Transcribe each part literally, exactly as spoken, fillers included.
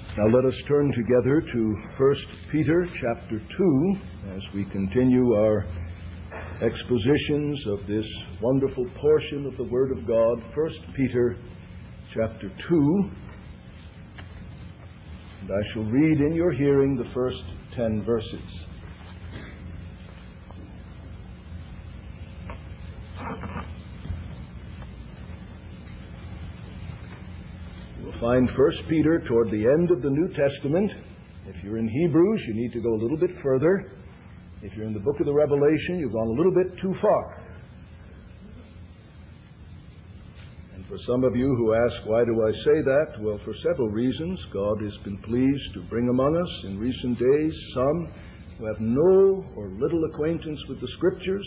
Now let us turn together to First Peter chapter two as we continue our expositions of this wonderful portion of the Word of God. First Peter chapter two. And I shall read in your hearing the first ten verses. Find First Peter toward the end of the New Testament. If you're in Hebrews, you need to go a little bit further. If you're in the book of the Revelation, you've gone a little bit too far. And for some of you who ask, why do I say that? Well, for several reasons. God has been pleased to bring among us in recent days some who have no or little acquaintance with the Scriptures,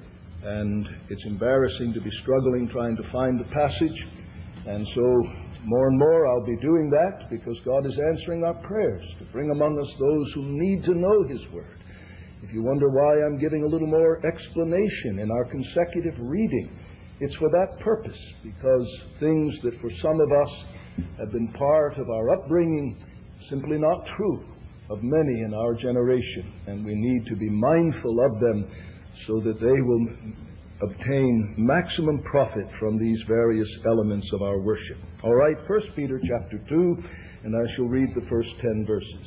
and it's embarrassing to be struggling trying to find the passage. And so more and more I'll be doing that because God is answering our prayers to bring among us those who need to know His Word. If you wonder why I'm giving a little more explanation in our consecutive reading, it's for that purpose, because things that for some of us have been part of our upbringing simply not true of many in our generation, and we need to be mindful of them so that they will obtain maximum profit from these various elements of our worship. All right, First Peter chapter two, and I shall read the first ten verses.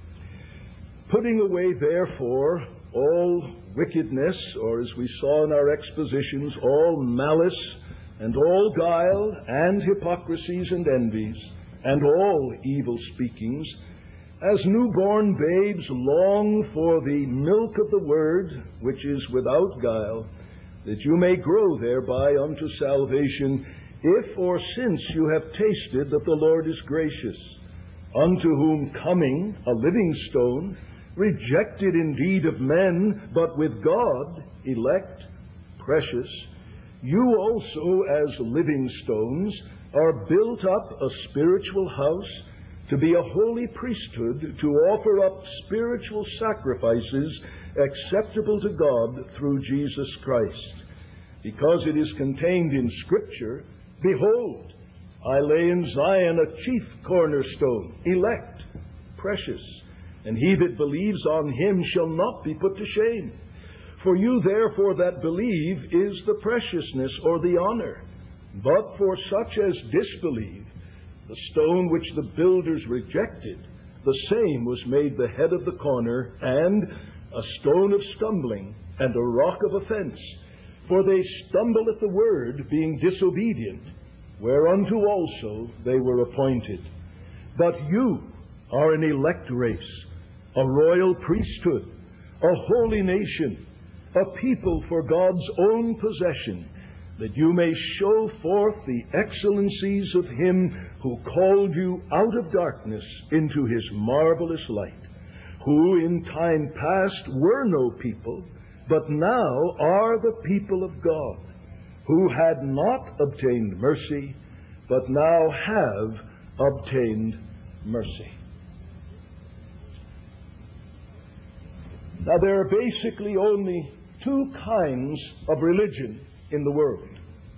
Putting away, therefore, all wickedness, or as we saw in our expositions, all malice, and all guile, and hypocrisies and envies, and all evil speakings, as newborn babes long for the milk of the word, which is without guile, that you may grow thereby unto salvation, if or since you have tasted that the Lord is gracious, unto whom coming a living stone, rejected indeed of men, but with God elect, precious, you also as living stones are built up a spiritual house, to be a holy priesthood, to offer up spiritual sacrifices acceptable to God through Jesus Christ. Because it is contained in Scripture, behold, I lay in Zion a chief cornerstone, elect, precious, and he that believes on him shall not be put to shame. For you therefore that believe is the preciousness or the honor. But for such as disbelieve, the stone which the builders rejected, the same was made the head of the corner, and a stone of stumbling, and a rock of offense. For they stumble at the word, being disobedient, whereunto also they were appointed. But you are an elect race, a royal priesthood, a holy nation, a people for God's own possession, that you may show forth the excellencies of Him who called you out of darkness into His marvelous light, who in time past were no people, but now are the people of God, who had not obtained mercy, but now have obtained mercy. Now, there are basically only two kinds of religion in the world.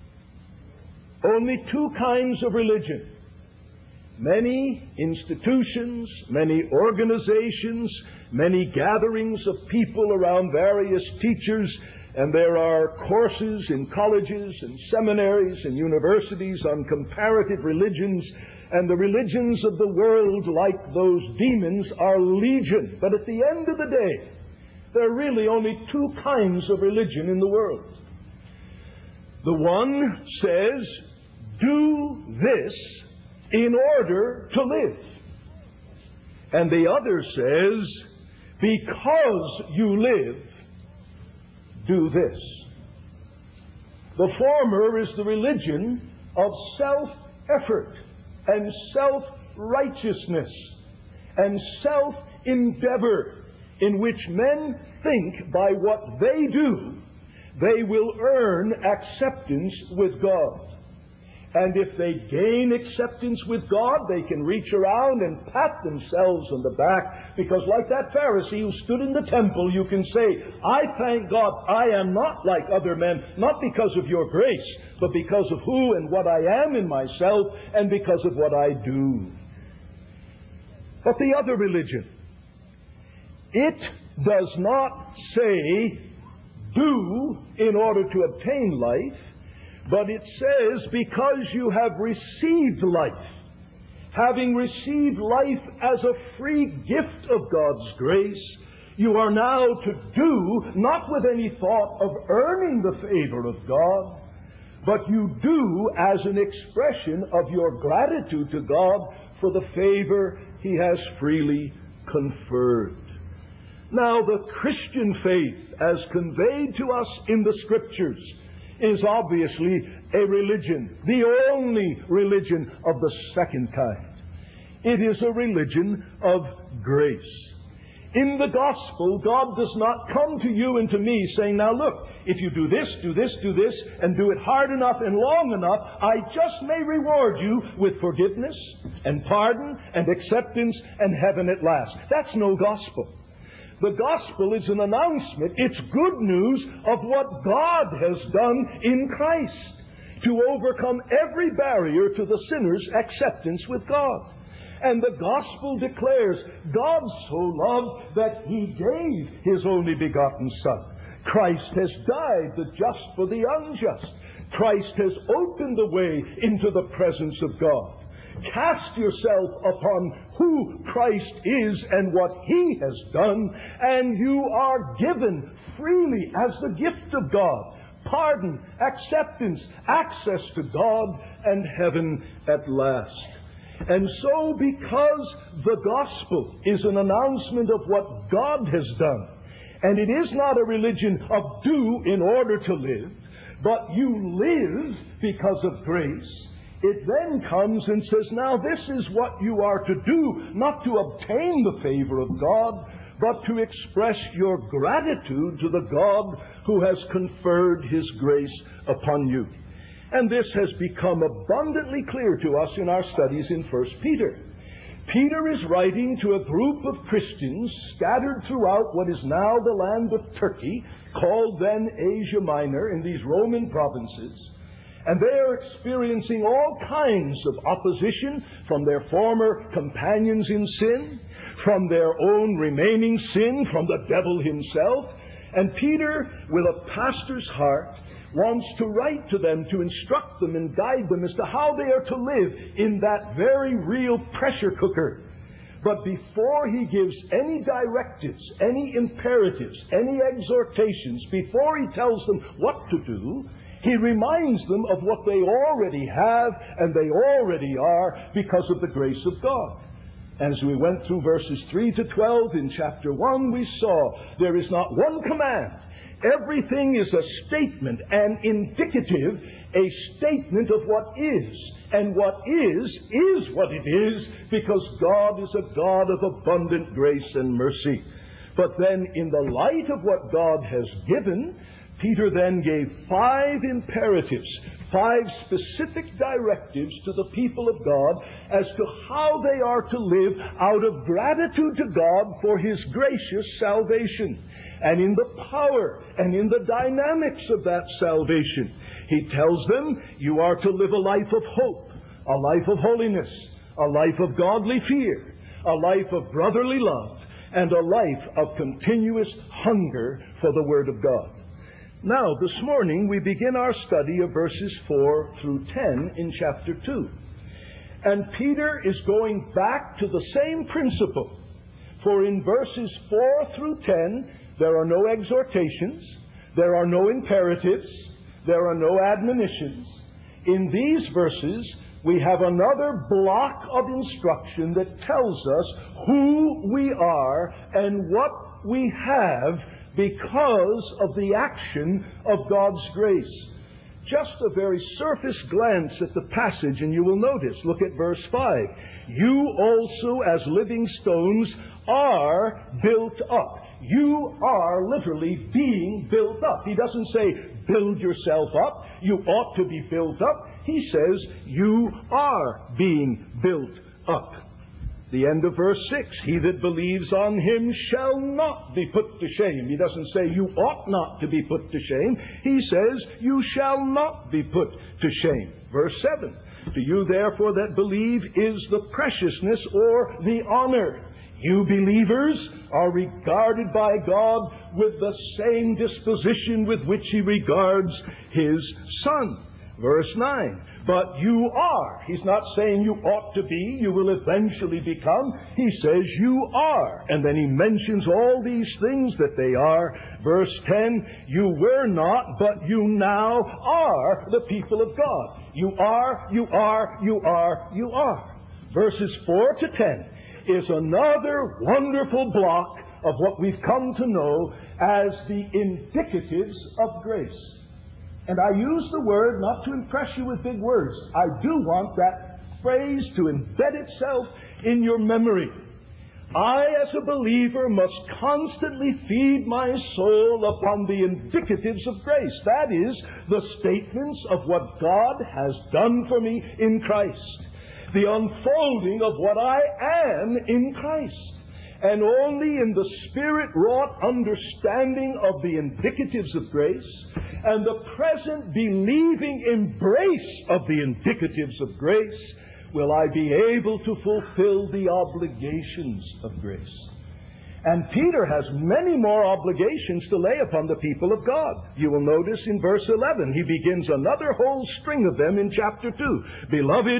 Only two kinds of religion. Many institutions, many organizations, many gatherings of people around various teachers, and there are courses in colleges and seminaries and universities on comparative religions, and the religions of the world, like those demons, are legion. But at the end of the day, there are really only two kinds of religion in the world. The one says, do this in order to live. And the other says, because you live, do this. The former is the religion of self-effort and self-righteousness and self-endeavor, in which men think by what they do, they will earn acceptance with God. And if they gain acceptance with God, they can reach around and pat themselves on the back, because like that Pharisee who stood in the temple, you can say, I thank God I am not like other men, not because of your grace, but because of who and what I am in myself, and because of what I do. But the other religion, it does not say, do in order to obtain life, but it says, because you have received life, having received life as a free gift of God's grace, you are now to do, not with any thought of earning the favor of God, but you do as an expression of your gratitude to God for the favor He has freely conferred. Now, the Christian faith, as conveyed to us in the Scriptures, is obviously a religion, the only religion of the second kind. It is a religion of grace. In the gospel, God does not come to you and to me saying, now look, if you do this, do this, do this, and do it hard enough and long enough, I just may reward you with forgiveness and pardon and acceptance and heaven at last. That's no gospel. The gospel is an announcement. It's good news of what God has done in Christ to overcome every barrier to the sinner's acceptance with God. And the gospel declares God so loved that He gave His only begotten Son. Christ has died, the just for the unjust. Christ has opened the way into the presence of God. Cast yourself upon who Christ is and what He has done, and you are given freely as the gift of God pardon, acceptance, access to God, and heaven at last. And so, because the gospel is an announcement of what God has done, and it is not a religion of do in order to live, but you live because of grace, it then comes and says, now this is what you are to do, not to obtain the favor of God, but to express your gratitude to the God who has conferred His grace upon you. And this has become abundantly clear to us in our studies in First Peter. Peter is writing to a group of Christians scattered throughout what is now the land of Turkey, called then Asia Minor, in these Roman provinces. And they are experiencing all kinds of opposition from their former companions in sin, from their own remaining sin, from the devil himself. And Peter, with a pastor's heart, wants to write to them to instruct them and guide them as to how they are to live in that very real pressure cooker. But before he gives any directives, any imperatives, any exhortations, before he tells them what to do, he reminds them of what they already have and they already are because of the grace of God. As we went through verses three to twelve in chapter one, we saw there is not one command. Everything is a statement, and indicative, a statement of what is. And what is, is what it is, because God is a God of abundant grace and mercy. But then, in the light of what God has given, Peter then gave five imperatives, five specific directives to the people of God as to how they are to live out of gratitude to God for His gracious salvation. And in the power and in the dynamics of that salvation, he tells them, you are to live a life of hope, a life of holiness, a life of godly fear, a life of brotherly love, and a life of continuous hunger for the Word of God. Now, this morning, we begin our study of verses four through ten in chapter two. And Peter is going back to the same principle. For in verses four through ten, there are no exhortations, there are no imperatives, there are no admonitions. In these verses, we have another block of instruction that tells us who we are and what we have because of the action of God's grace. Just a very surface glance at the passage, and you will notice, look at verse five. You also, as living stones, are built up. You are literally being built up. He doesn't say, build yourself up. You ought to be built up. He says, you are being built up. The end of verse six, he that believes on Him shall not be put to shame. He doesn't say you ought not to be put to shame. He says you shall not be put to shame. Verse seven, To you, therefore, that believe is the preciousness or the honor. You believers are regarded by God with the same disposition with which He regards His Son. Verse nine. But you are. He's not saying you ought to be, you will eventually become. He says you are. And then he mentions all these things that they are. Verse ten, you were not, but you now are the people of God. You are, you are, you are, you are. Verses four to ten is another wonderful block of what we've come to know as the indicatives of grace. And I use the word not to impress you with big words. I do want that phrase to embed itself in your memory. I, as a believer, must constantly feed my soul upon the indicatives of grace. That is, the statements of what God has done for me in Christ. The unfolding of what I am in Christ. And only in the Spirit-wrought understanding of the indicatives of grace and the present believing embrace of the indicatives of grace will I be able to fulfill the obligations of grace. And Peter has many more obligations to lay upon the people of God. You will notice in verse eleven, he begins another whole string of them in chapter two. Beloved,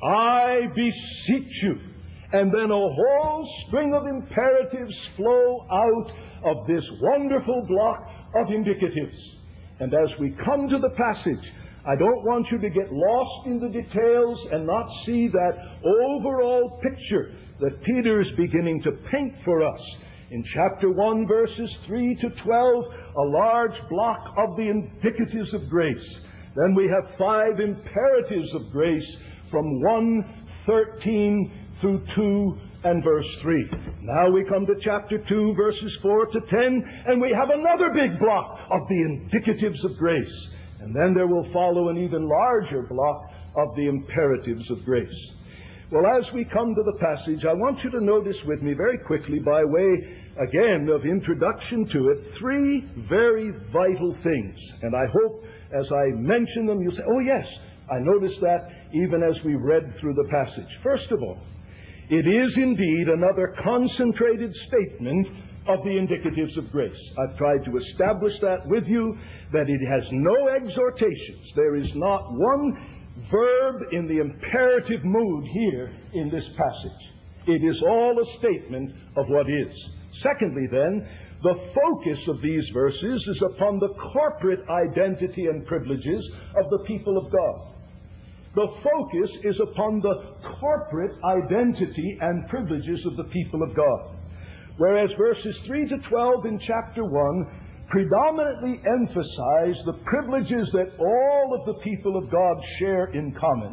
I beseech you. And then a whole string of imperatives flow out of this wonderful block of indicatives. And as we come to the passage, I don't want you to get lost in the details and not see that overall picture that Peter is beginning to paint for us. In chapter one, verses three to twelve, a large block of the indicatives of grace. Then we have five imperatives of grace from one thirteen through two and verse three. Now we come to chapter two, verses four to ten, and we have another big block of the indicatives of grace. And then there will follow an even larger block of the imperatives of grace. Well, as we come to the passage, I want you to notice with me very quickly, by way, again, of introduction to it, three very vital things. And I hope as I mention them, you'll say, oh yes, I noticed that even as we read through the passage. First of all, it is indeed another concentrated statement of the indicatives of grace. I've tried to establish that with you, that it has no exhortations. There is not one verb in the imperative mood here in this passage. It is all a statement of what is. Secondly, then, the focus of these verses is upon the corporate identity and privileges of the people of God. The focus is upon the corporate identity and privileges of the people of God. Whereas verses three to twelve in chapter one predominantly emphasize the privileges that all of the people of God share in common.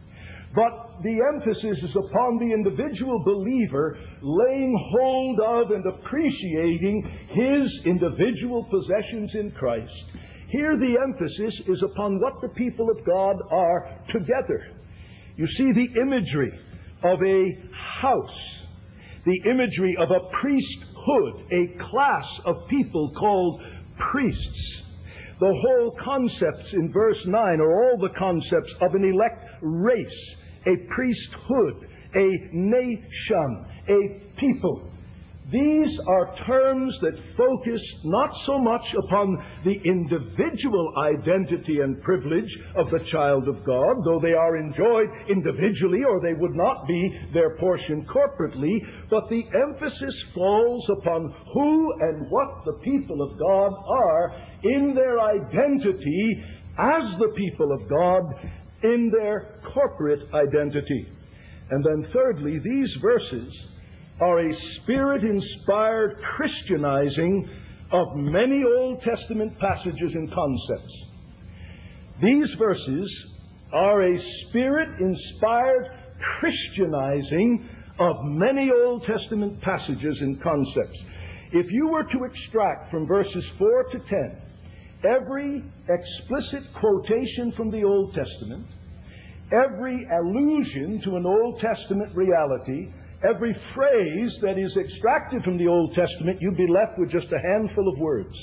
But the emphasis is upon the individual believer laying hold of and appreciating his individual possessions in Christ. Here the emphasis is upon what the people of God are together. You see the imagery of a house, the imagery of a priesthood, a class of people called priests. The whole concepts in verse nine are all the concepts of an elect race, a priesthood, a nation, a people. These are terms that focus not so much upon the individual identity and privilege of the child of God, though they are enjoyed individually or they would not be their portion corporately, but the emphasis falls upon who and what the people of God are in their identity as the people of God in their corporate identity. And then thirdly, these verses are a Spirit-inspired Christianizing of many Old Testament passages and concepts. These verses are a Spirit-inspired Christianizing of many Old Testament passages and concepts. If you were to extract from verses four to ten every explicit quotation from the Old Testament, every allusion to an Old Testament reality, every phrase that is extracted from the Old Testament, you'd be left with just a handful of words.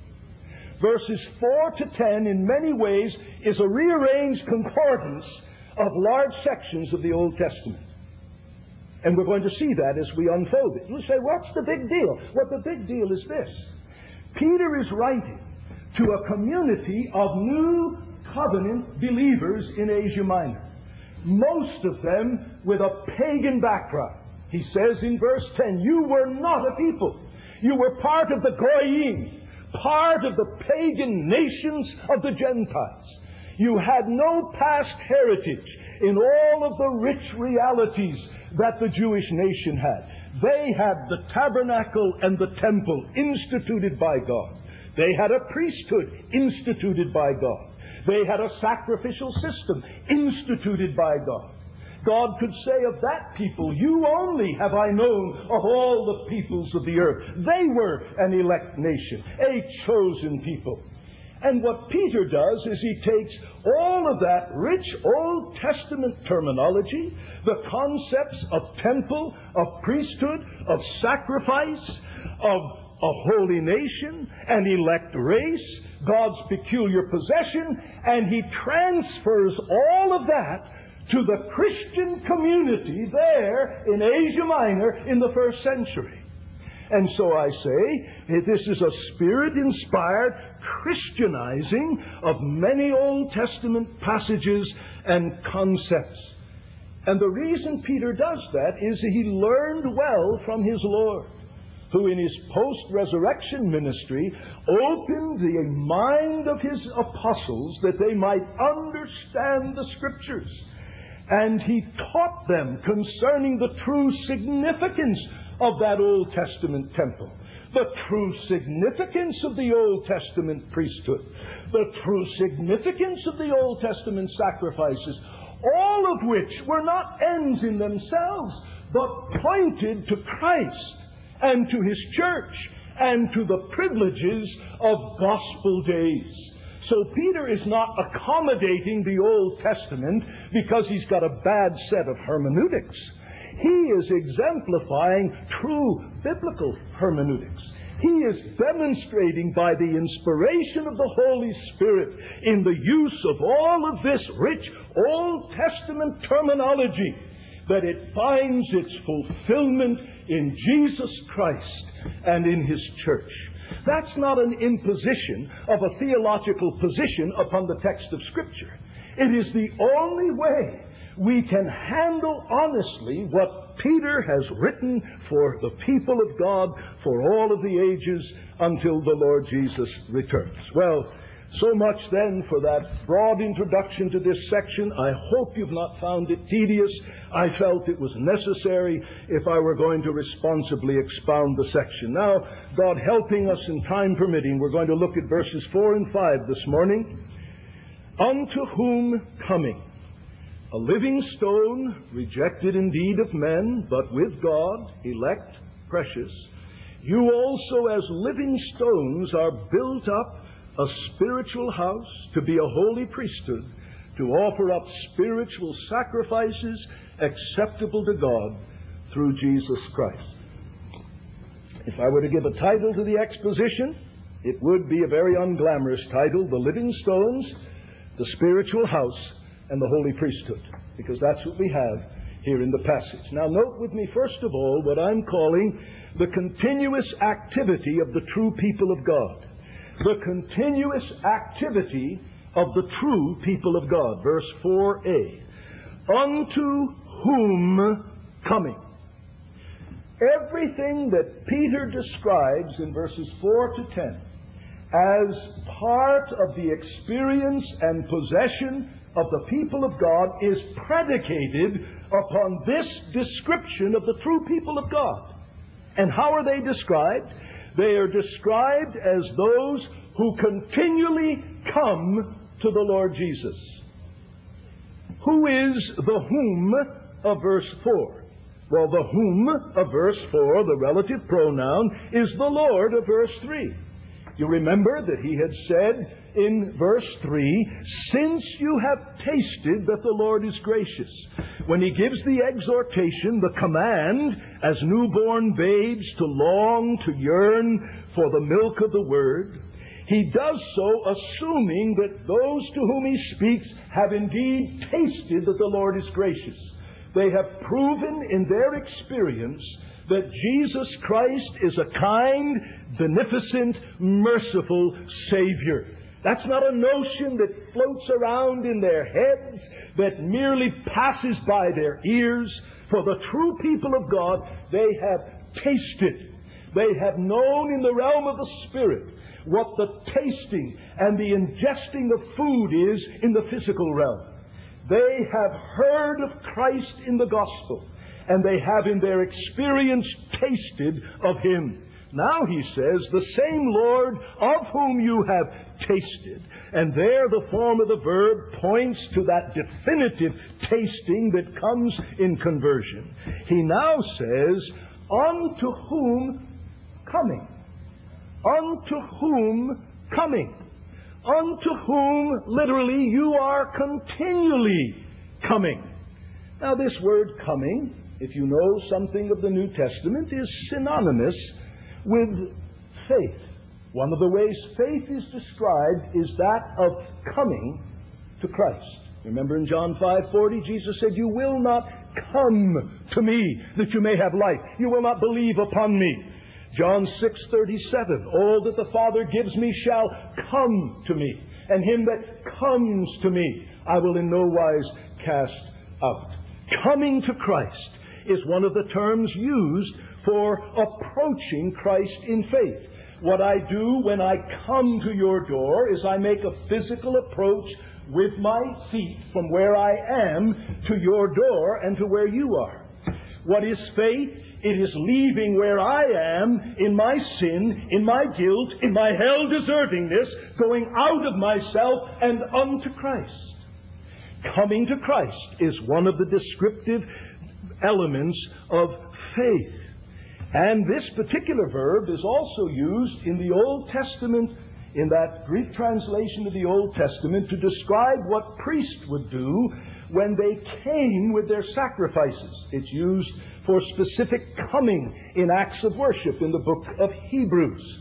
Verses four to ten, in many ways, is a rearranged concordance of large sections of the Old Testament. And we're going to see that as we unfold it. You say, what's the big deal? Well, the big deal is this. Peter is writing to a community of new covenant believers in Asia Minor, most of them with a pagan background. He says in verse ten, you were not a people. You were part of the Goyim, part of the pagan nations of the Gentiles. You had no past heritage in all of the rich realities that the Jewish nation had. They had the tabernacle and the temple instituted by God. They had a priesthood instituted by God. They had a sacrificial system instituted by God. God could say of that people, you only have I known of all the peoples of the earth. They were an elect nation, a chosen people. And what Peter does is he takes all of that rich Old Testament terminology, the concepts of temple, of priesthood, of sacrifice, of a holy nation, an elect race, God's peculiar possession, and he transfers all of that to the Christian community there in Asia Minor in the first century. And so I say, this is a Spirit-inspired Christianizing of many Old Testament passages and concepts. And the reason Peter does that is he learned well from his Lord, who in his post-resurrection ministry opened the mind of his apostles that they might understand the Scriptures. And he taught them concerning the true significance of that Old Testament temple, the true significance of the Old Testament priesthood, the true significance of the Old Testament sacrifices, all of which were not ends in themselves, but pointed to Christ and to His church and to the privileges of gospel days. So Peter is not accommodating the Old Testament because he's got a bad set of hermeneutics. He is exemplifying true biblical hermeneutics. He is demonstrating by the inspiration of the Holy Spirit in the use of all of this rich Old Testament terminology that it finds its fulfillment in Jesus Christ and in His church. That's not an imposition of a theological position upon the text of Scripture. It is the only way we can handle honestly what Peter has written for the people of God for all of the ages until the Lord Jesus returns. Well, so much then for that broad introduction to this section. I hope you've not found it tedious. I felt it was necessary if I were going to responsibly expound the section. Now, God helping us and time permitting, we're going to look at verses four and five this morning. Unto whom coming, a living stone, rejected indeed of men, but with God, elect, precious, you also as living stones are built up a spiritual house, to be a holy priesthood, to offer up spiritual sacrifices acceptable to God through Jesus Christ. If I were to give a title to the exposition, it would be a very unglamorous title, The Living Stones, the Spiritual House, and the Holy Priesthood, because that's what we have here in the passage. Now note with me first of all what I'm calling the continuous activity of the true people of God. The continuous activity of the true people of God. Verse four a. Unto whom coming. Everything that Peter describes in verses four to ten as part of the experience and possession of the people of God is predicated upon this description of the true people of God. And how are they described? They are described as those who continually come to the Lord Jesus. Who is the whom of verse four? Well, the whom of verse four, the relative pronoun, is the Lord of verse three. You remember that he had said in verse three, since you have tasted that the Lord is gracious. When he gives the exhortation, the command, as newborn babes to long, to yearn for the milk of the Word, he does so assuming that those to whom he speaks have indeed tasted that the Lord is gracious. They have proven in their experience that Jesus Christ is a kind, beneficent, merciful Savior. That's not a notion that floats around in their heads, that merely passes by their ears. For the true people of God, they have tasted. They have known in the realm of the Spirit what the tasting and the ingesting of food is in the physical realm. They have heard of Christ in the gospel, and they have in their experience tasted of Him. Now he says, the same Lord of whom you have tasted. And there the form of the verb points to that definitive tasting that comes in conversion. He now says, unto whom coming. Unto whom coming. Unto whom, literally, you are continually coming. Now this word coming, if you know something of the New Testament, is synonymous with faith. One of the ways faith is described is that of coming to Christ. Remember in John five forty, Jesus said, you will not come to me that you may have life. You will not believe upon me. John six thirty-seven, all that the Father gives me shall come to me, and him that comes to me I will in no wise cast out. Coming to Christ is one of the terms used for approaching Christ in faith. What I do when I come to your door is I make a physical approach with my feet from where I am to your door and to where you are. What is faith? It is leaving where I am in my sin, in my guilt, in my hell deservingness, going out of myself and unto Christ. Coming to Christ is one of the descriptive elements of faith. And this particular verb is also used in the Old Testament, in that Greek translation of the Old Testament, to describe what priests would do when they came with their sacrifices. It's used for specific coming in acts of worship in the book of Hebrews.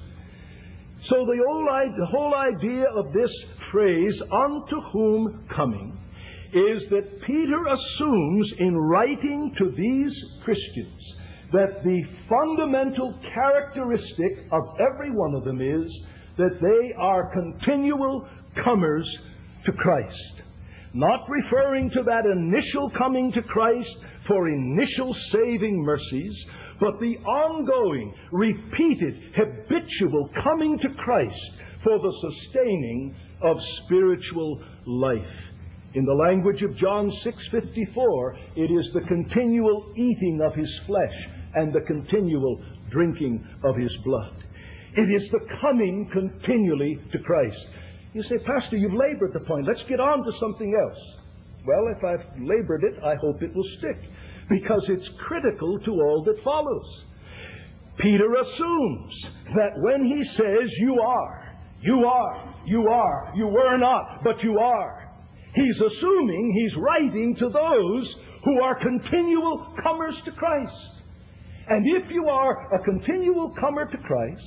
So the whole, the whole idea of this phrase, unto whom coming, is that Peter assumes in writing to these Christians that the fundamental characteristic of every one of them is that they are continual comers to Christ. Not referring to that initial coming to Christ for initial saving mercies, but the ongoing, repeated, habitual coming to Christ for the sustaining of spiritual life. In the language of John six fifty-four, it is the continual eating of His flesh and the continual drinking of His blood. It is the coming continually to Christ. You say, Pastor, you've labored the point. Let's get on to something else. Well, if I've labored it, I hope it will stick, because it's critical to all that follows. Peter assumes that when he says, you are, you are, you are, you were not, but you are, he's assuming he's writing to those who are continual comers to Christ. And if you are a continual comer to Christ,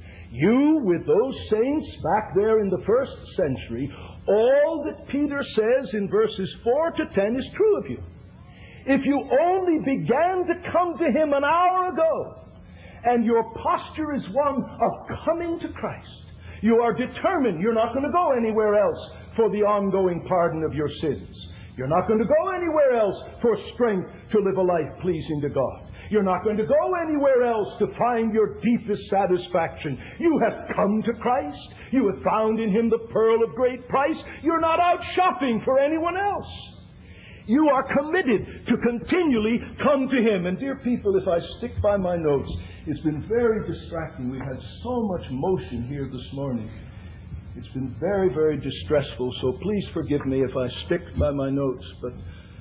you, with those saints back there in the first century, all that Peter says in verses four to ten is true of you. If you only began to come to Him an hour ago, and your posture is one of coming to Christ, you are determined you're not going to go anywhere else for the ongoing pardon of your sins. You're not going to go anywhere else for strength to live a life pleasing to God. You're not going to go anywhere else to find your deepest satisfaction. You have come to Christ. You have found in Him the pearl of great price. You're not out shopping for anyone else. You are committed to continually come to Him. And dear people, if I stick by my notes, it's been very distracting. We've had so much motion here this morning. It's been very, very distressful, so please forgive me if I stick by my notes. But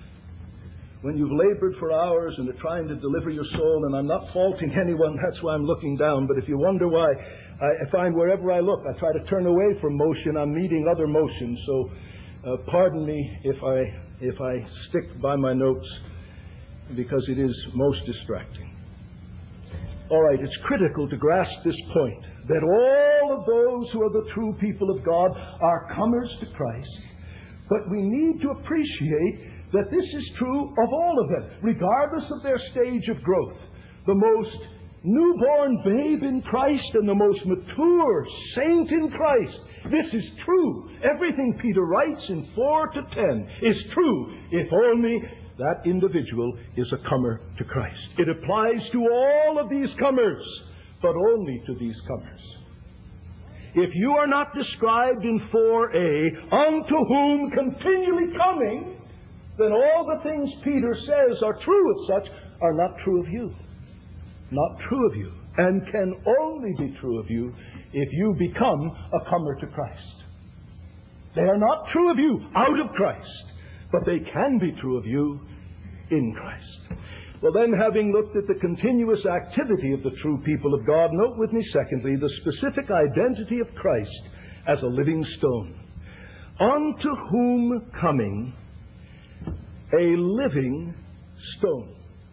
when you've labored for hours and are trying to deliver your soul, and I'm not faulting anyone, that's why I'm looking down, but if you wonder why, I find wherever I look, I try to turn away from motion, I'm meeting other motions. So uh, pardon me if I, if I stick by my notes, because it is most distracting. All right, it's critical to grasp this point, that all all of those who are the true people of God are comers to Christ. But we need to appreciate that this is true of all of them, regardless of their stage of growth. The most newborn babe in Christ and the most mature saint in Christ. This is true. Everything Peter writes in four to ten is true, if only that individual is a comer to Christ. It applies to all of these comers, but only to these comers. If you are not described in four A, unto whom continually coming, then all the things Peter says are true of such are not true of you. Not true of you, and can only be true of you if you become a comer to Christ. They are not true of you out of Christ, but they can be true of you in Christ. Well then, having looked at the continuous activity of the true people of God, note with me secondly the specific identity of Christ as a living stone. Unto whom coming, a living stone.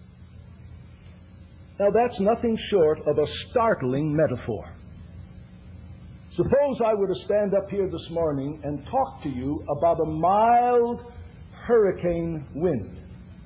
Now that's nothing short of a startling metaphor. Suppose I were to stand up here this morning and talk to you about a mild hurricane wind,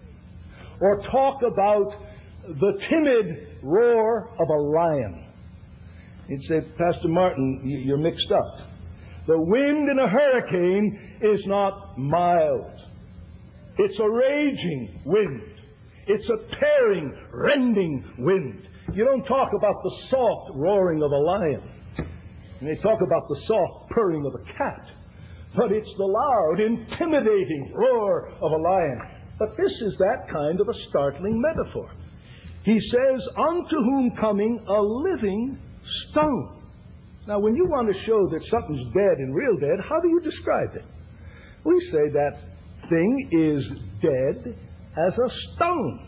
or talk about the timid roar of a lion. You'd say, Pastor Martin, you're mixed up. The wind in a hurricane is not mild. It's a raging wind. It's a tearing, rending wind. You don't talk about the soft roaring of a lion. You may talk about the soft purring of a cat. But it's the loud, intimidating roar of a lion. But this is that kind of a startling metaphor. He says, unto whom coming a living stone. Now, when you want to show that something's dead and real dead, how do you describe it? We say that thing is dead as a stone,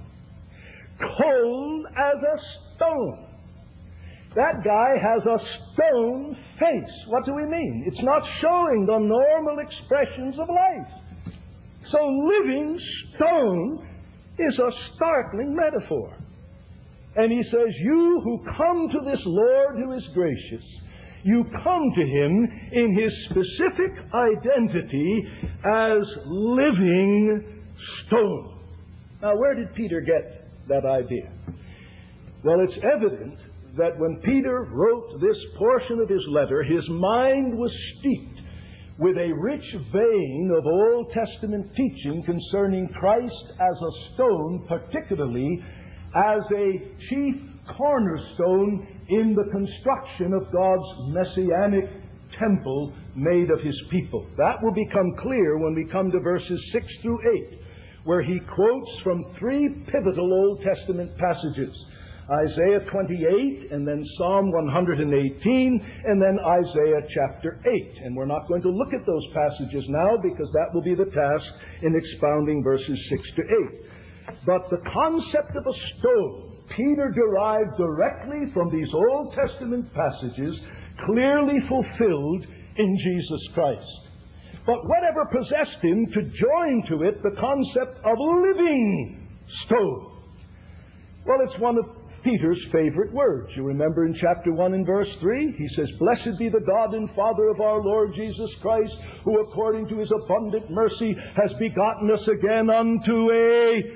cold as a stone. That guy has a stone face. What do we mean? It's not showing the normal expressions of life. So living stone is a startling metaphor. And he says, you who come to this Lord who is gracious, you come to him in his specific identity as living stone. Now, where did Peter get that idea? Well, it's evident that when Peter wrote this portion of his letter, his mind was steeped with a rich vein of Old Testament teaching concerning Christ as a stone, particularly as a chief cornerstone in the construction of God's messianic temple made of his people. That will become clear when we come to verses six through eight, where he quotes from three pivotal Old Testament passages: Isaiah twenty-eight, and then Psalm one hundred eighteen, and then Isaiah chapter eight. And we're not going to look at those passages now, because that will be the task in expounding verses six to eight. But the concept of a stone Peter derived directly from these Old Testament passages, clearly fulfilled in Jesus Christ. But whatever possessed him to join to it the concept of living stone? Well, it's one of Peter's favorite words. You remember in chapter one and verse three, he says, Blessed be the God and Father of our Lord Jesus Christ, who according to his abundant mercy has begotten us again unto a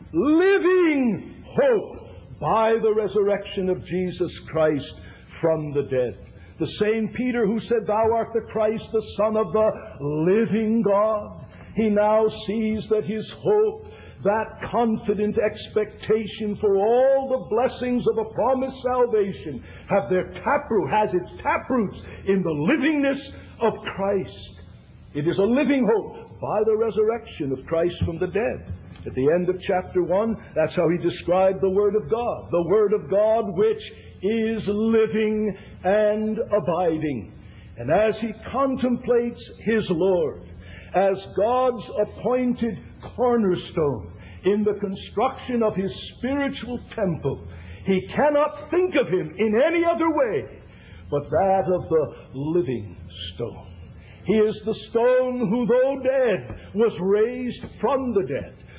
living hope by the resurrection of Jesus Christ from the dead. The same Peter who said, Thou art the Christ, the Son of the living God. He now sees that his hope, that confident expectation for all the blessings of a promised salvation, have their taproot, has its taproots in the livingness of Christ. It is a living hope by the resurrection of Christ from the dead. At the end of chapter one, that's how he described the Word of God. The Word of God which is living and abiding. And as he contemplates his Lord as God's appointed cornerstone in the construction of his spiritual temple, he cannot think of him in any other way but that of the living stone. He is the stone who, though dead, was raised from the dead.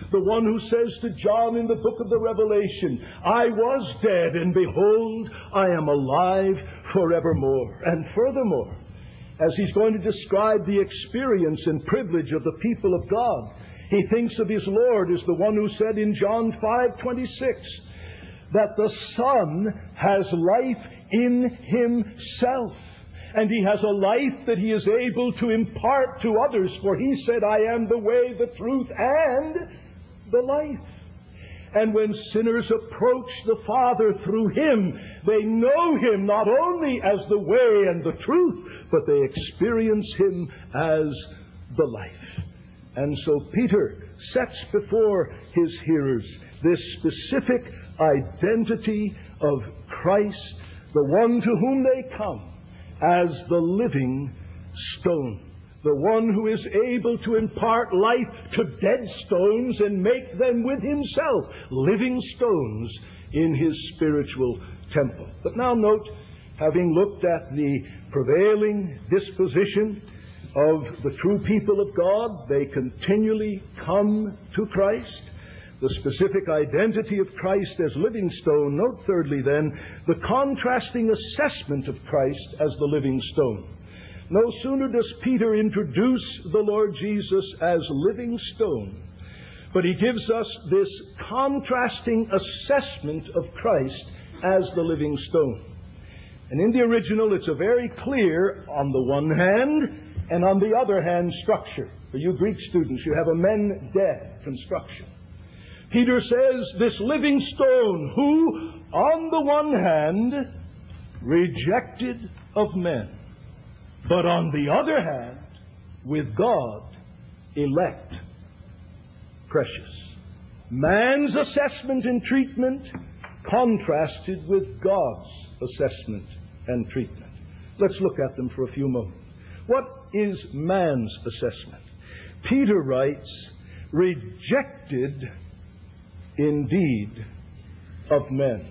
The one who says to John in the book of the Revelation, I was dead, and behold, I am alive forevermore. And furthermore, as he's going to describe the experience and privilege of the people of God, he thinks of his Lord as the one who said in John five twenty-six that the Son has life in himself, and he has a life that he is able to impart to others, for he said, I am the way, the truth, and the life. And when sinners approach the Father through him, they know him not only as the way and the truth, but they experience him as the life. And so Peter sets before his hearers this specific identity of Christ, the one to whom they come, as the living stone, the one who is able to impart life to dead stones and make them with himself living stones in his spiritual temple. But now note, having looked at the prevailing disposition of the true people of God, they continually come to Christ. The specific identity of Christ as living stone. Note thirdly then, the contrasting assessment of Christ as the living stone. No sooner does Peter introduce the Lord Jesus as living stone, but he gives us this contrasting assessment of Christ as the living stone. And in the original, it's a very clear, on the one hand, and on the other hand, structure. For you Greek students, you have a men dead construction. Peter says, this living stone, who, on the one hand, rejected of men, but on the other hand, with God, elect, precious. Man's assessment and treatment contrasted with God's assessment and treatment. Let's look at them for a few moments. What is man's assessment? Peter writes, rejected indeed of men.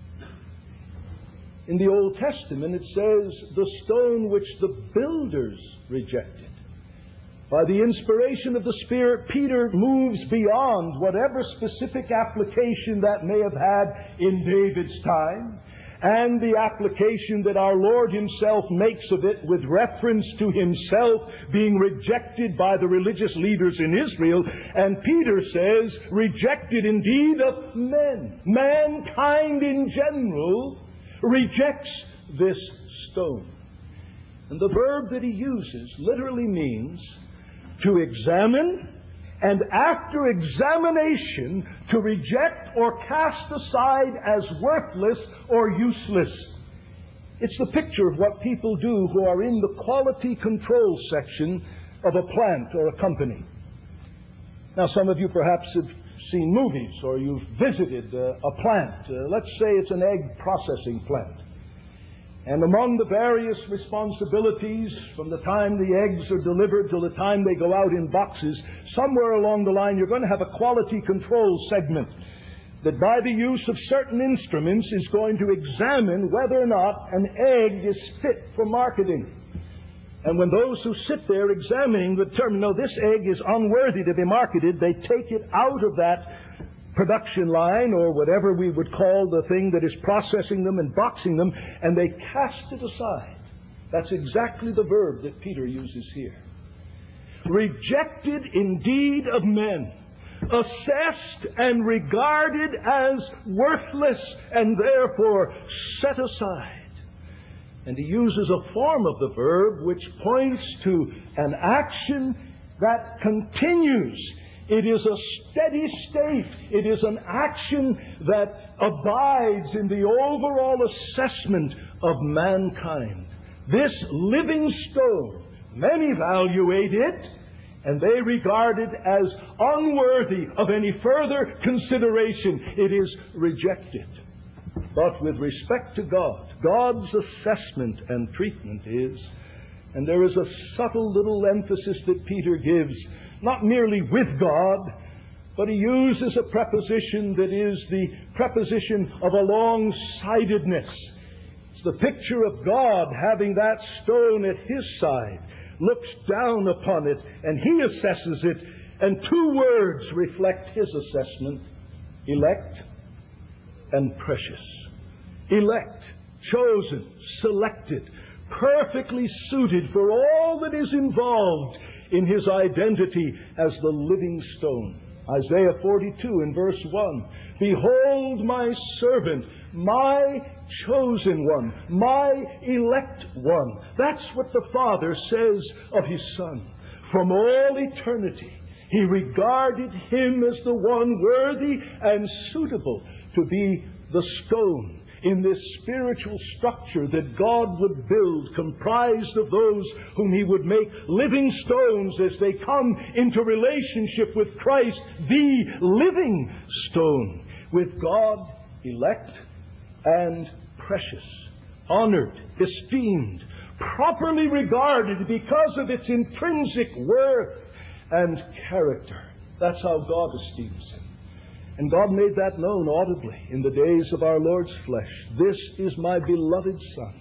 In the Old Testament it says, the stone which the builders rejected. By the inspiration of the Spirit, Peter moves beyond whatever specific application that may have had in David's time, and the application that our Lord himself makes of it with reference to himself being rejected by the religious leaders in Israel. And Peter says, rejected indeed of men. Mankind in general rejects this stone. And the verb that he uses literally means to examine, and after examination, to reject or cast aside as worthless or useless. It's the picture of what people do who are in the quality control section of a plant or a company. Now, some of you perhaps have seen movies, or you've visited uh, a plant. Uh, let's say it's an egg processing plant. And among the various responsibilities, from the time the eggs are delivered till the time they go out in boxes, somewhere along the line you're going to have a quality control segment that by the use of certain instruments is going to examine whether or not an egg is fit for marketing. And when those who sit there examining determine, no, this egg is unworthy to be marketed, they take it out of that production line, or whatever we would call the thing that is processing them and boxing them, and they cast it aside. That's exactly the verb that Peter uses here. Rejected indeed of men, assessed and regarded as worthless, and therefore set aside. And he uses a form of the verb which points to an action that continues. It is a steady state. It is an action that abides in the overall assessment of mankind. This living stone, men evaluate it, and they regard it as unworthy of any further consideration. It is rejected. But with respect to God, God's assessment and treatment is, and there is a subtle little emphasis that Peter gives, not merely with God, but he uses a preposition that is the preposition of along-sidedness. It's the picture of God having that stone at his side, looks down upon it, and he assesses it And two words reflect his assessment: elect and precious. Elect, chosen, selected, perfectly suited for all that is involved in his identity as the living stone. Isaiah forty-two in verse one, "Behold my servant, my chosen one, my elect one." That's what the Father says of his Son. From all eternity, he regarded him as the one worthy and suitable to be the stone in this spiritual structure that God would build, comprised of those whom he would make living stones as they come into relationship with Christ, the living stone. With God, elect and precious, honored, esteemed, properly regarded because of its intrinsic worth and character. That's how God esteems him. And God made that known audibly in the days of our Lord's flesh. "This is my beloved Son,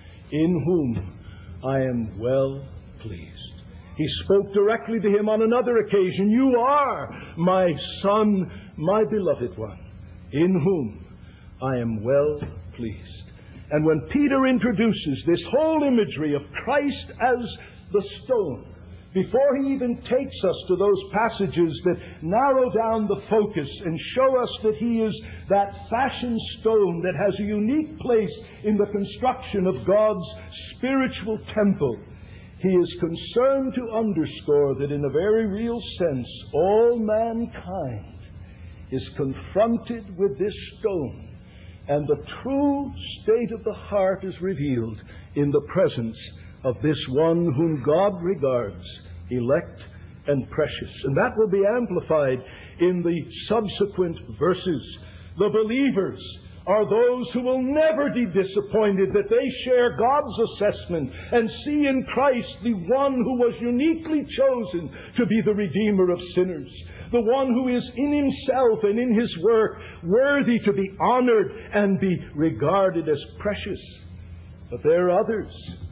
in whom I am well pleased." He spoke directly to him on another occasion, "You are my Son, my beloved one, in whom I am well pleased." And when Peter introduces this whole imagery of Christ as the stone, before he even takes us to those passages that narrow down the focus and show us that he is that fashioned stone that has a unique place in the construction of God's spiritual temple, he is concerned to underscore that in a very real sense, all mankind is confronted with this stone, and the true state of the heart is revealed in the presence of this one whom God regards elect and precious. And that will be amplified in the subsequent verses. The believers are those who will never be disappointed that they share God's assessment and see in Christ the one who was uniquely chosen to be the Redeemer of sinners, the one who is in himself and in his work worthy to be honored and be regarded as precious. But there are others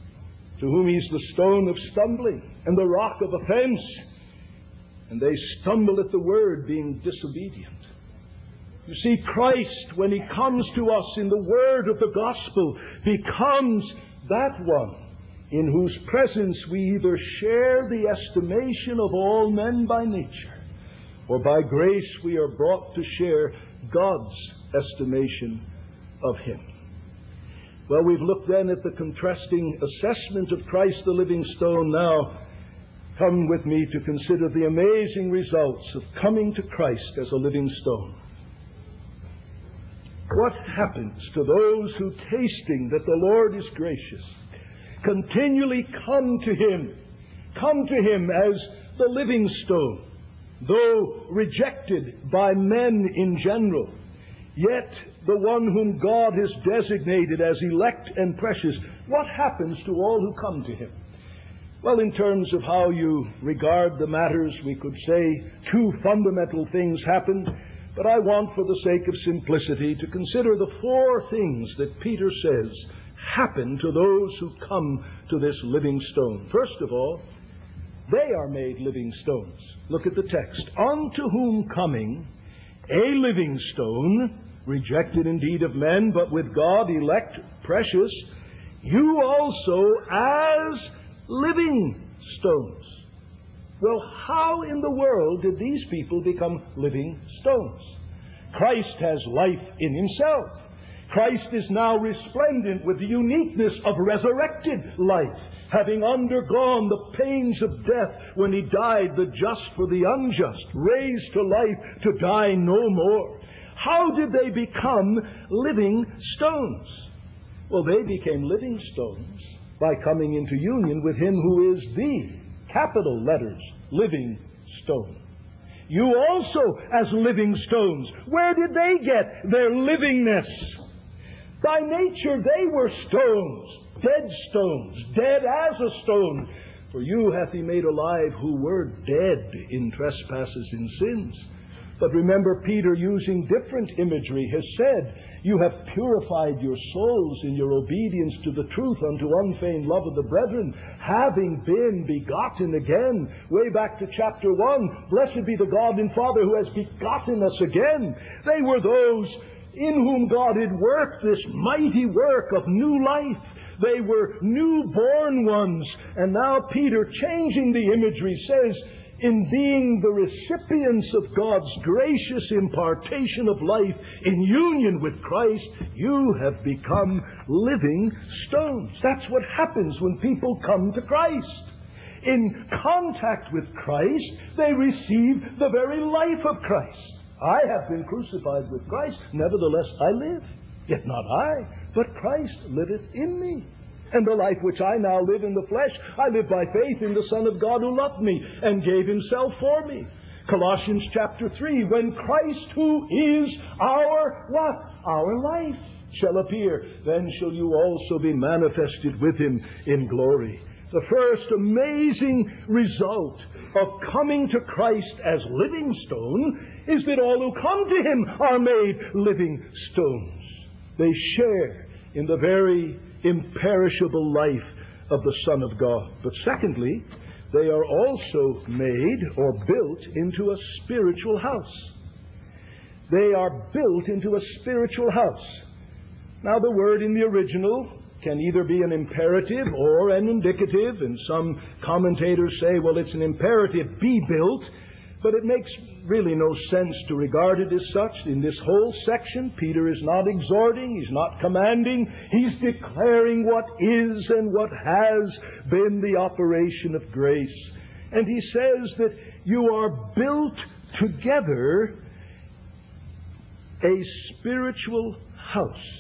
to whom he's the stone of stumbling and the rock of offense, and they stumble at the word, being disobedient. You see, Christ, when he comes to us in the word of the gospel, becomes that one in whose presence we either share the estimation of all men by nature, or by grace we are brought to share God's estimation of him. Well, we've looked then at the contrasting assessment of Christ the living stone. Now, come with me to consider the amazing results of coming to Christ as a living stone. What happens to those who, tasting that the Lord is gracious, continually come to him, come to him as the living stone, though rejected by men in general, yet the one whom God has designated as elect and precious? What happens to all who come to him? Well, in terms of how you regard the matters, we could say two fundamental things happen, but I want, for the sake of simplicity, to consider the four things that Peter says happen to those who come to this living stone. First of all, they are made living stones. Look at the text. "Unto whom coming, a living stone, rejected indeed of men, but with God elect, precious, you also as living stones." Well, how in the world did these people become living stones? Christ has life in himself. Christ is now resplendent with the uniqueness of resurrected life, having undergone the pains of death when he died, the just for the unjust, raised to life to die no more. How did they become living stones? Well, they became living stones by coming into union with him who is the, capital letters, living stone. You also as living stones. Where did they get their livingness? By nature they were stones, dead stones, dead as a stone. For you hath he made alive who were dead in trespasses and sins. But remember, Peter, using different imagery, has said, you have purified your souls in your obedience to the truth unto unfeigned love of the brethren, having been begotten again. Way back to chapter one, blessed be the God and Father who has begotten us again. They were those in whom God had worked this mighty work of new life. They were newborn ones. And now Peter, changing the imagery, says, in being the recipients of God's gracious impartation of life in union with Christ, you have become living stones. That's what happens when people come to Christ. In contact with Christ, they receive the very life of Christ. I have been crucified with Christ, nevertheless I live. Yet not I, but Christ liveth in me. And the life which I now live in the flesh, I live by faith in the Son of God who loved me and gave himself for me. Colossians chapter three, when Christ, who is our what? Our life, shall appear, then shall you also be manifested with him in glory. The first amazing result of coming to Christ as living stone is that all who come to him are made living stones. They share in the very imperishable life of the Son of God. But secondly, they are also made or built into a spiritual house. They are built into a spiritual house. Now, the word in the original can either be an imperative or an indicative, and some commentators say, well, it's an imperative, be built, but it makes really no sense to regard it as such. In this whole section, Peter is not exhorting, he's not commanding, he's declaring what is and what has been the operation of grace. And he says that you are built together a spiritual house.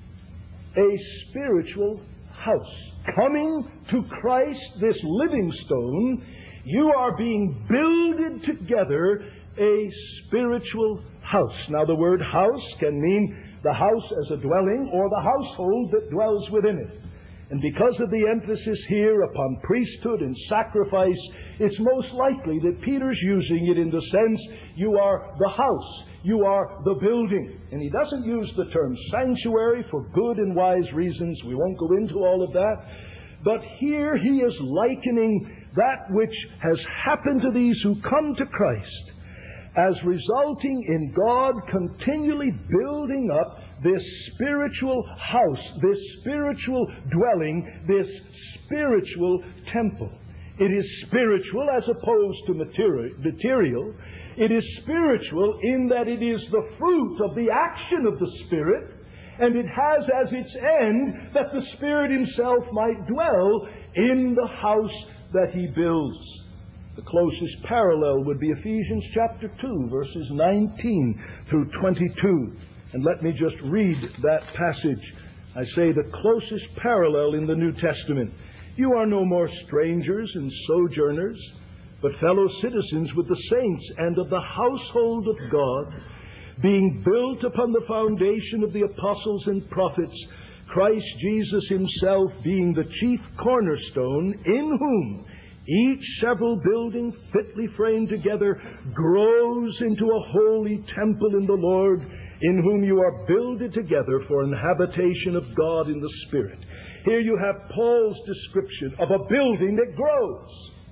A spiritual house. Coming to Christ, this living stone, you are being builded together a spiritual house. Now, the word house can mean the house as a dwelling or the household that dwells within it. And because of the emphasis here upon priesthood and sacrifice, it's most likely that Peter's using it in the sense, you are the house, you are the building. And he doesn't use the term sanctuary for good and wise reasons. We won't go into all of that. But here he is likening that which has happened to these who come to Christ as resulting in God continually building up this spiritual house, this spiritual dwelling, this spiritual temple. It is spiritual as opposed to material. It is spiritual in that it is the fruit of the action of the Spirit, and it has as its end that the Spirit himself might dwell in the house that he builds. The closest parallel would be Ephesians chapter two, verses nineteen through twenty-two. And let me just read that passage. I say the closest parallel in the New Testament. You are no more strangers and sojourners, but fellow citizens with the saints and of the household of God, being built upon the foundation of the apostles and prophets, Christ Jesus himself being the chief cornerstone, in whom each several building fitly framed together grows into a holy temple in the Lord, in whom you are builded together for an habitation of God in the Spirit. Here you have Paul's description of a building that grows.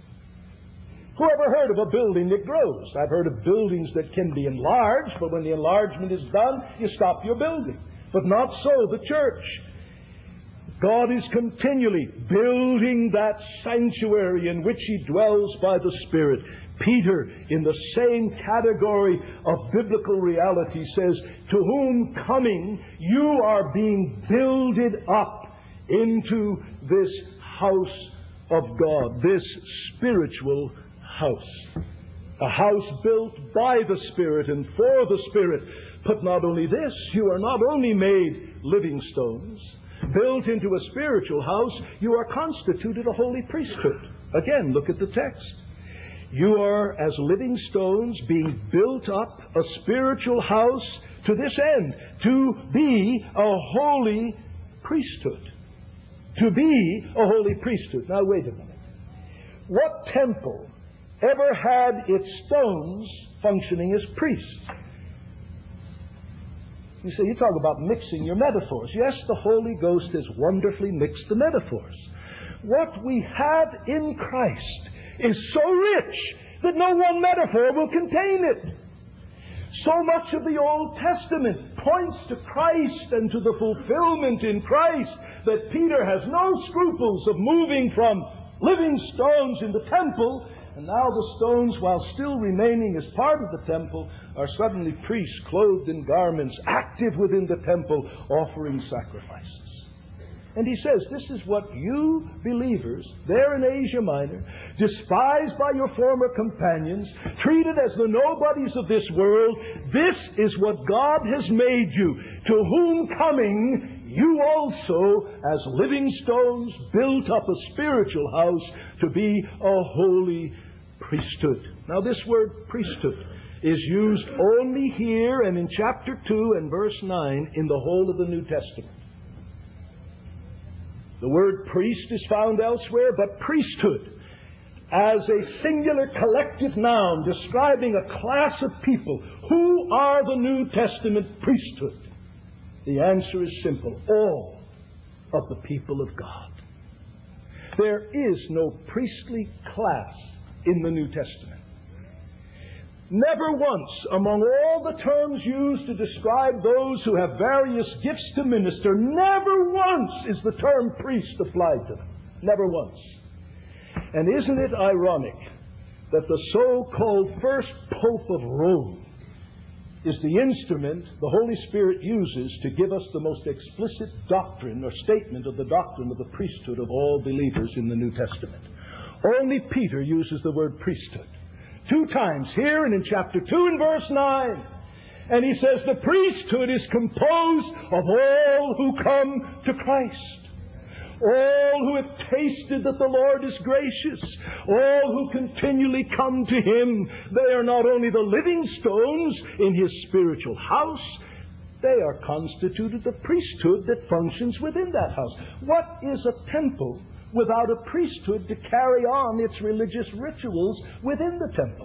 Who ever heard of a building that grows? I've heard of buildings that can be enlarged, but when the enlargement is done, you stop your building. But not so the church. God is continually building that sanctuary in which he dwells by the Spirit. Peter, in the same category of biblical reality, says, to whom coming you are being builded up into this house of God, this spiritual house. A house built by the Spirit and for the Spirit. But not only this, you are not only made living stones, built into a spiritual house, you are constituted a holy priesthood. Again, look at the text. You are, as living stones, being built up a spiritual house to this end, to be a holy priesthood. To be a holy priesthood. Now, wait a minute. What temple ever had its stones functioning as priests. You say, you talk about mixing your metaphors. Yes, the Holy Ghost has wonderfully mixed the metaphors. What we have in Christ is so rich that no one metaphor will contain it. So much of the Old Testament points to Christ and to the fulfillment in Christ that Peter has no scruples of moving from living stones in the temple, and now the stones, while still remaining as part of the temple, are suddenly priests clothed in garments, active within the temple, offering sacrifices. And he says, this is what you believers there in Asia Minor, despised by your former companions, treated as the nobodies of this world, this is what God has made you, to whom coming you also, as living stones, built up a spiritual house to be a holy priesthood. Now this word priesthood is used only here and in chapter two and verse nine in the whole of the New Testament. The word priest is found elsewhere, but priesthood as a singular collective noun describing a class of people. Who are the New Testament priesthood? The answer is simple. All of the people of God. There is no priestly class in the New Testament. Never once among all the terms used to describe those who have various gifts to minister, never once is the term priest applied to them. Never once. And isn't it ironic that the so-called first Pope of Rome is the instrument the Holy Spirit uses to give us the most explicit doctrine or statement of the doctrine of the priesthood of all believers in the New Testament? Only Peter uses the word priesthood. Two times, here and in chapter two and verse nine. And he says the priesthood is composed of all who come to Christ. All who have tasted that the Lord is gracious. All who continually come to Him. They are not only the living stones in His spiritual house, they are constituted the priesthood that functions within that house. What is a temple without a priesthood to carry on its religious rituals within the temple?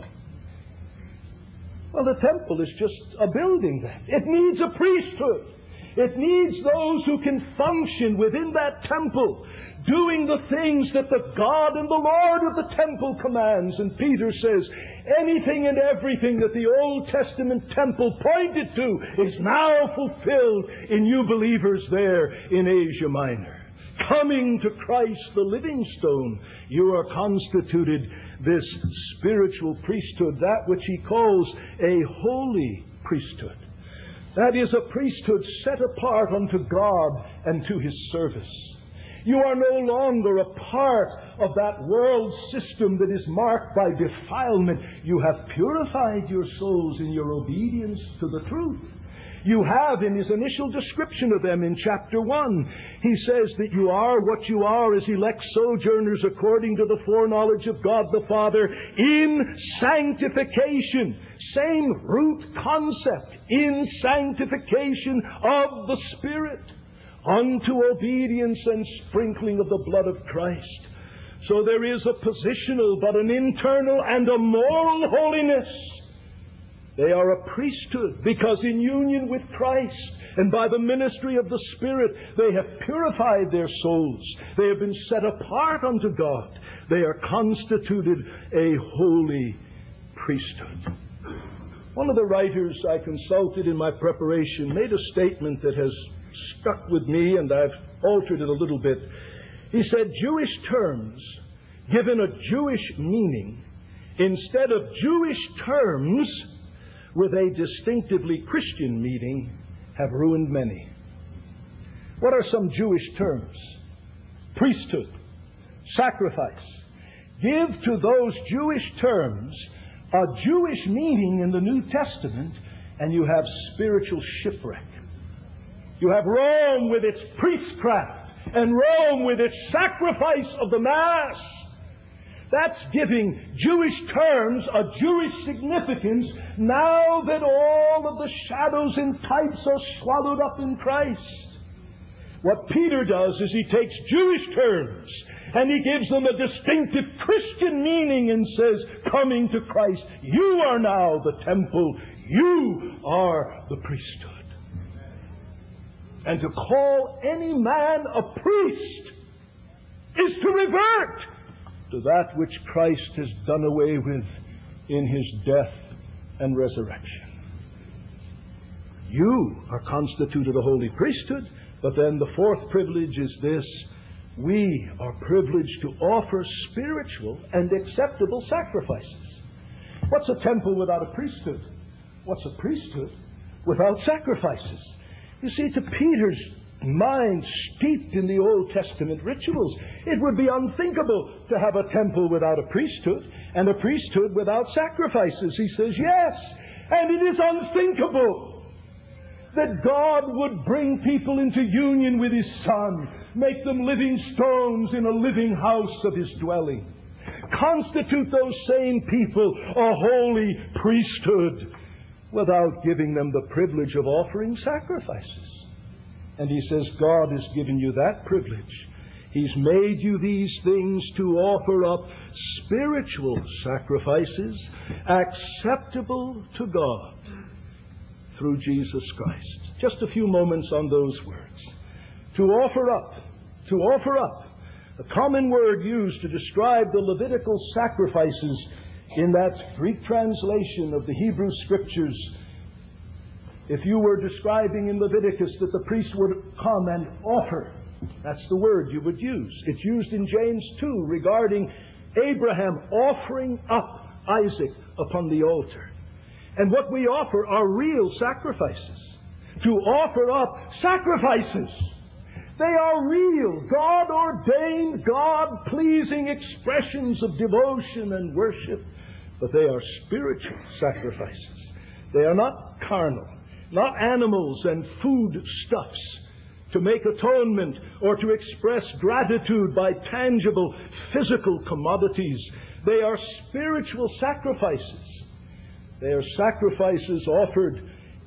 Well, the temple is just a building then. It needs a priesthood. It needs those who can function within that temple, doing the things that the God and the Lord of the temple commands. And Peter says, anything and everything that the Old Testament temple pointed to is now fulfilled in you believers there in Asia Minor. Coming to Christ, the living stone, you are constituted this spiritual priesthood, that which he calls a holy priesthood. That is a priesthood set apart unto God and to His service. You are no longer a part of that world system that is marked by defilement. You have purified your souls in your obedience to the truth. You have, in his initial description of them in chapter one, he says that you are what you are as elect sojourners according to the foreknowledge of God the Father in sanctification. Same root concept, in sanctification of the Spirit, unto obedience and sprinkling of the blood of Christ. So there is a positional but an internal and a moral holiness. They are a priesthood because in union with Christ and by the ministry of the Spirit, they have purified their souls. They have been set apart unto God. They are constituted a holy priesthood. One of the writers I consulted in my preparation made a statement that has stuck with me, and I've altered it a little bit. He said, Jewish terms given a Jewish meaning instead of Jewish terms with a distinctively Christian meaning have ruined many. What are some Jewish terms? Priesthood, sacrifice. Give to those Jewish terms a Jewish meaning in the New Testament, and you have spiritual shipwreck. You have Rome with its priestcraft, and Rome with its sacrifice of the Mass. That's giving Jewish terms a Jewish significance now that all of the shadows and types are swallowed up in Christ. What Peter does is he takes Jewish terms And he gives them a distinctive Christian meaning and says, coming to Christ, you are now the temple, you are the priesthood. And to call any man a priest is to revert to that which Christ has done away with in his death and resurrection. You are constituted a holy priesthood, but then the fourth privilege is this: we are privileged to offer spiritual and acceptable sacrifices. What's a temple without a priesthood? What's a priesthood without sacrifices? You see, to Peter's mind, steeped in the Old Testament rituals, it would be unthinkable to have a temple without a priesthood and a priesthood without sacrifices. He says, yes, and it is unthinkable that God would bring people into union with his Son, make them living stones in a living house of his dwelling, constitute those same people a holy priesthood without giving them the privilege of offering sacrifices. And he says, God has given you that privilege. He's made you these things to offer up spiritual sacrifices acceptable to God through Jesus Christ. Just a few moments on those words. To offer up, to offer up, a common word used to describe the Levitical sacrifices in that Greek translation of the Hebrew Scriptures. If you were describing in Leviticus that the priest would come and offer, that's the word you would use. It's used in James two regarding Abraham offering up Isaac upon the altar. And what we offer are real sacrifices. To offer up sacrifices. They are real, God-ordained, God-pleasing expressions of devotion and worship. But they are spiritual sacrifices. They are not carnal, not animals and foodstuffs to make atonement or to express gratitude by tangible physical commodities. They are spiritual sacrifices. They are sacrifices offered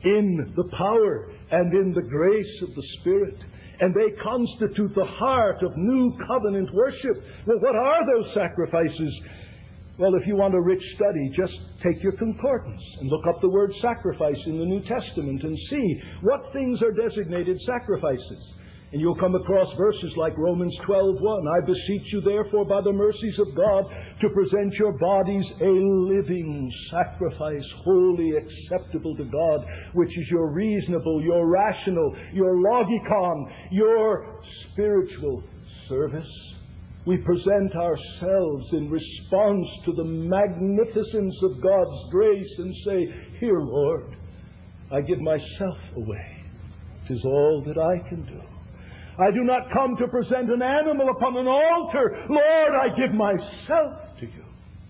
in the power and in the grace of the Spirit. And they constitute the heart of new covenant worship. Well, what are those sacrifices? Well, if you want a rich study, just take your concordance and look up the word sacrifice in the New Testament and see what things are designated sacrifices. And you'll come across verses like Romans twelve one. I beseech you therefore by the mercies of God to present your bodies a living sacrifice, wholly acceptable to God, which is your reasonable, your rational, your logikon, your spiritual service. We present ourselves in response to the magnificence of God's grace and say, here, Lord, I give myself away. 'Tis all that I can do. I do not come to present an animal upon an altar. Lord, I give myself to you,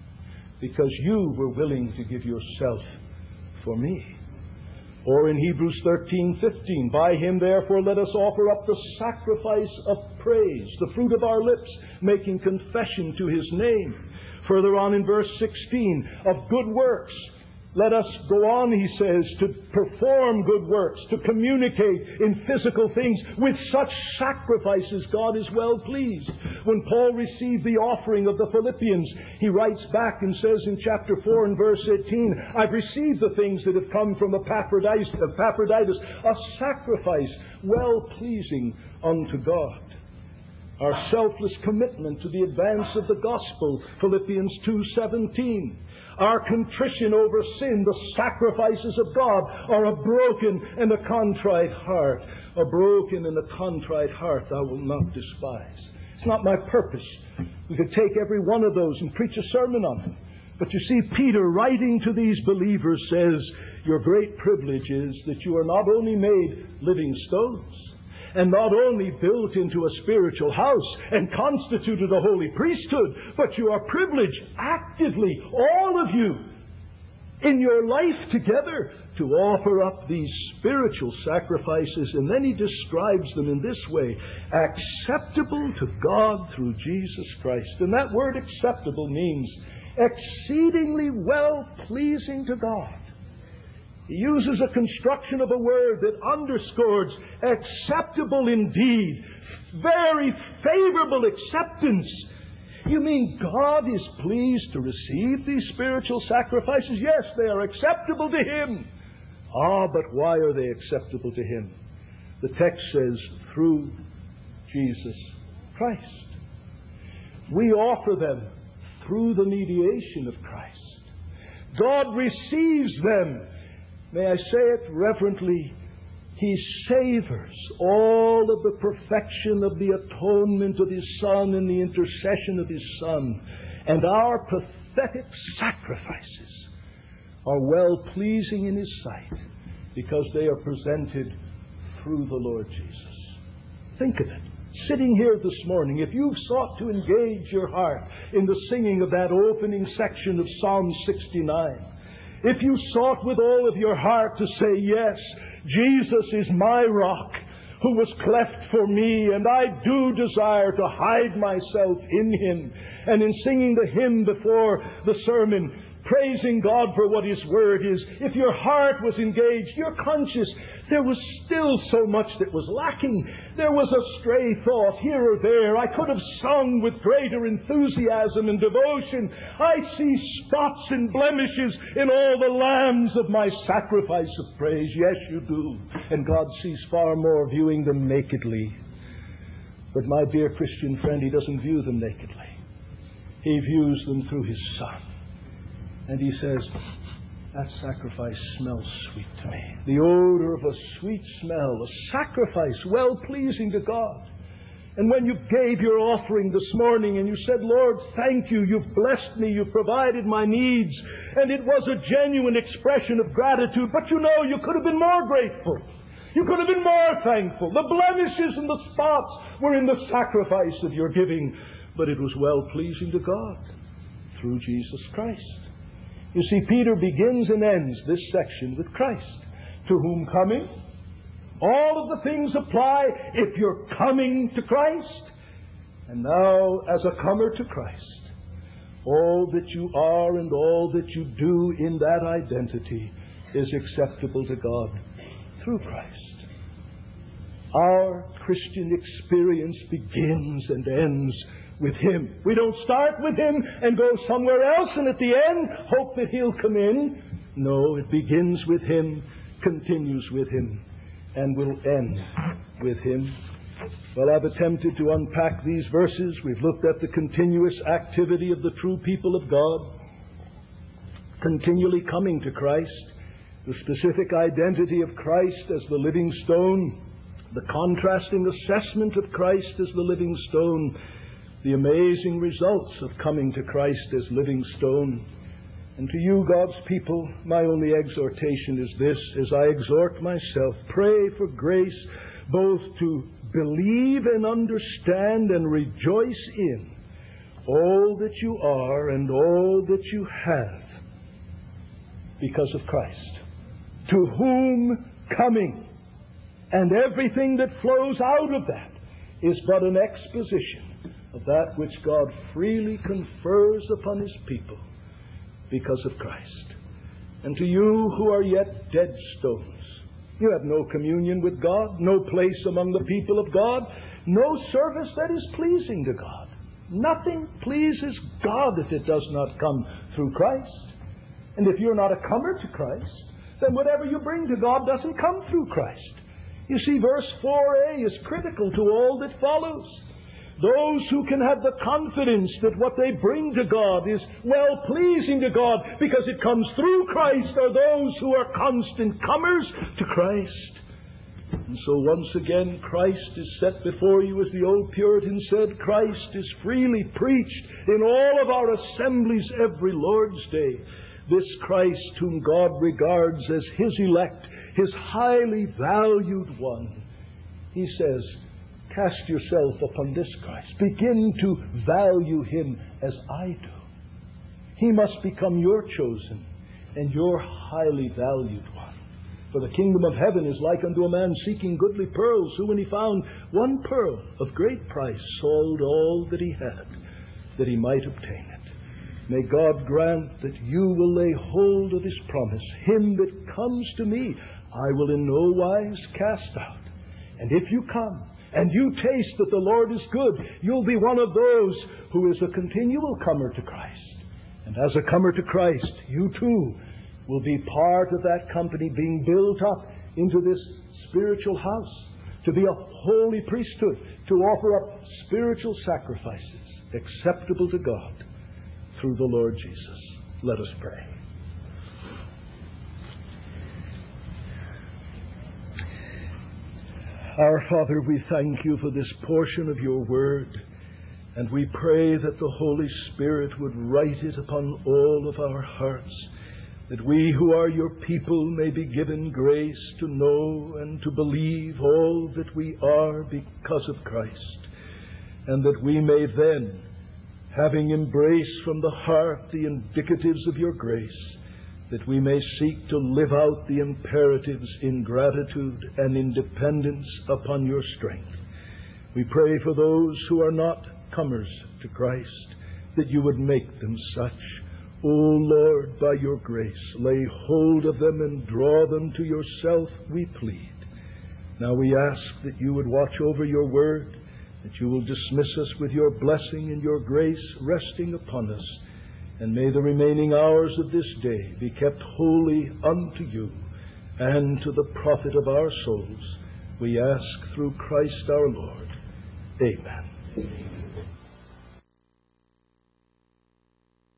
because you were willing to give yourself for me. Or in Hebrews thirteen fifteen, by him therefore let us offer up the sacrifice of praise, the fruit of our lips, making confession to his name. Further on in verse sixteen, of good works. Let us go on, he says, to perform good works, to communicate in physical things. With such sacrifices, God is well pleased. When Paul received the offering of the Philippians, he writes back and says in chapter four and verse eighteen, I've received the things that have come from Epaphroditus, Epaphroditus, a sacrifice well pleasing unto God. Our selfless commitment to the advance of the gospel, Philippians two seventeen. Our contrition over sin, the sacrifices of God, are a broken and a contrite heart. A broken and a contrite heart I will not despise. It's not my purpose. We could take every one of those and preach a sermon on them. But you see, Peter, writing to these believers, says, your great privilege is that you are not only made living stones, and not only built into a spiritual house and constituted a holy priesthood, but you are privileged actively, all of you, in your life together, to offer up these spiritual sacrifices. And then he describes them in this way: acceptable to God through Jesus Christ. And that word acceptable means exceedingly well pleasing to God. He uses a construction of a word that underscores acceptable indeed, very favorable acceptance. You mean God is pleased to receive these spiritual sacrifices? Yes, they are acceptable to Him. Ah, but why are they acceptable to Him? The text says, through Jesus Christ. We offer them through the mediation of Christ. God receives them. May I say it reverently? He savors all of the perfection of the atonement of His Son and the intercession of His Son. And our pathetic sacrifices are well-pleasing in His sight because they are presented through the Lord Jesus. Think of it. Sitting here this morning, if you've sought to engage your heart in the singing of that opening section of Psalm sixty-nine, if you sought with all of your heart to say, yes, Jesus is my rock who was cleft for me, and I do desire to hide myself in Him. And in singing the hymn before the sermon, praising God for what His Word is, if your heart was engaged, you're conscious there was still so much that was lacking. There was a stray thought here or there. I could have sung with greater enthusiasm and devotion. I see spots and blemishes in all the lambs of my sacrifice of praise. Yes, you do. And God sees far more, viewing them nakedly. But my dear Christian friend, He doesn't view them nakedly. He views them through His Son. And He says, that sacrifice smells sweet to me. The odor of a sweet smell, a sacrifice well-pleasing to God. And when you gave your offering this morning and you said, Lord, thank you, you've blessed me, you've provided my needs, and it was a genuine expression of gratitude, but you know, you could have been more grateful. You could have been more thankful. The blemishes and the spots were in the sacrifice of your giving, but it was well-pleasing to God through Jesus Christ. You see, Peter begins and ends this section with Christ, to whom coming, all of the things apply if you're coming to Christ. And now, as a comer to Christ, all that you are and all that you do in that identity is acceptable to God through Christ. Our Christian experience begins and ends with Him. We don't start with Him and go somewhere else and at the end hope that He'll come in. No, it begins with Him, continues with Him, and will end with Him. Well, I've attempted to unpack these verses. We've looked at the continuous activity of the true people of God, continually coming to Christ, the specific identity of Christ as the living stone, the contrasting assessment of Christ as the living stone, the amazing results of coming to Christ as living stone. And to you, God's people, my only exhortation is this, as I exhort myself, pray for grace both to believe and understand and rejoice in all that you are and all that you have because of Christ, to whom coming and everything that flows out of that is but an exposition of that which God freely confers upon His people because of Christ. And to you who are yet dead stones, you have no communion with God, no place among the people of God, no service that is pleasing to God. Nothing pleases God if it does not come through Christ. And if you're not a comer to Christ, then whatever you bring to God doesn't come through Christ. You see, verse four a is critical to all that follows. Those who can have the confidence that what they bring to God is well-pleasing to God because it comes through Christ are those who are constant comers to Christ. And so once again, Christ is set before you, as the old Puritan said. Christ is freely preached in all of our assemblies every Lord's Day. This Christ whom God regards as His elect, His highly valued one. He says, cast yourself upon this Christ. Begin to value Him as I do. He must become your chosen and your highly valued one. For the kingdom of heaven is like unto a man seeking goodly pearls, who, when he found one pearl of great price, sold all that he had, that he might obtain it. May God grant that you will lay hold of his promise. Him that comes to me, I will in no wise cast out. And if you come, and you taste that the Lord is good, you'll be one of those who is a continual comer to Christ. And as a comer to Christ, you too will be part of that company being built up into this spiritual house, to be a holy priesthood, to offer up spiritual sacrifices acceptable to God through the Lord Jesus. Let us pray. Our Father, we thank you for this portion of your word, and we pray that the Holy Spirit would write it upon all of our hearts, that we who are your people may be given grace to know and to believe all that we are because of Christ, and that we may then, having embraced from the heart the indicatives of your grace, that we may seek to live out the imperatives in gratitude and in dependence upon your strength. We pray for those who are not comers to Christ, that you would make them such. O Lord, by your grace, lay hold of them and draw them to yourself, we plead. Now we ask that you would watch over your word, that you will dismiss us with your blessing and your grace resting upon us. And may the remaining hours of this day be kept holy unto you and to the profit of our souls. We ask through Christ our Lord. Amen.